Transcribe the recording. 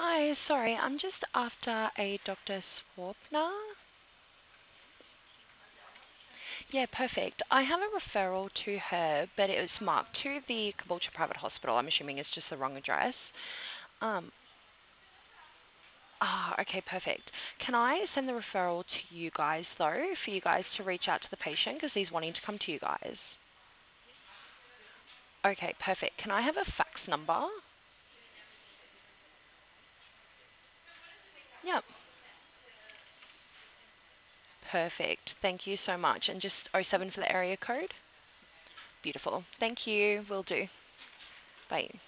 Hi, sorry, I'm just after a Dr. Swapna. Yeah, perfect. I have a referral to her, but it was marked to the Caboolture Private Hospital. I'm assuming it's just the wrong address. Um, okay, perfect. Can I send the referral to you guys, though, for you guys to reach out to the patient because he's wanting to come to you guys? Okay, perfect. Can I have a fax number? Yep, perfect. Thank you so much. And just oh 07 for the area code? Beautiful. Thank you. Will do. Bye.